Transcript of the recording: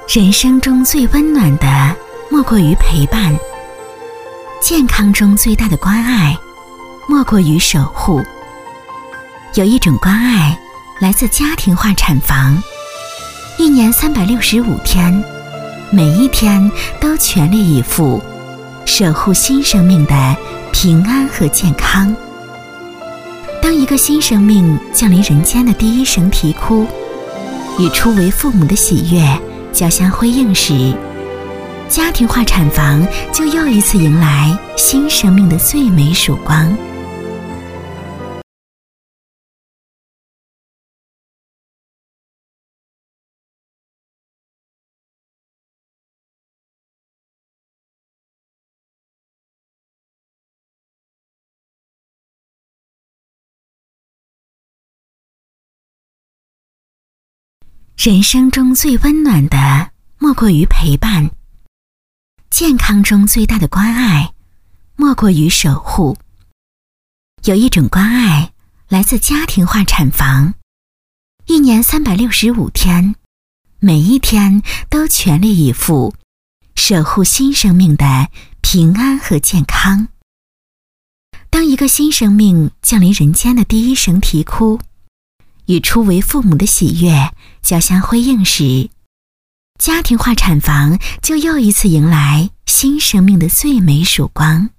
人生中最温暖的莫过于陪伴，健康中最大的关爱莫过于守护。有一种关爱来自家庭化产房，一年365天，每一天都全力以赴守护新生命的平安和健康。当一个新生命降临人间的第一声啼哭，与初为父母的喜悦交相辉映时，家庭化产房就又一次迎来新生命的最美曙光。人生中最温暖的莫过于陪伴，健康中最大的关爱莫过于守护。有一种关爱来自家庭化产房，一年365天，每一天都全力以赴守护新生命的平安和健康。当一个新生命降临人间的第一声啼哭，与初为父母的喜悦交相辉映时，家庭化产房就又一次迎来新生命的最美曙光。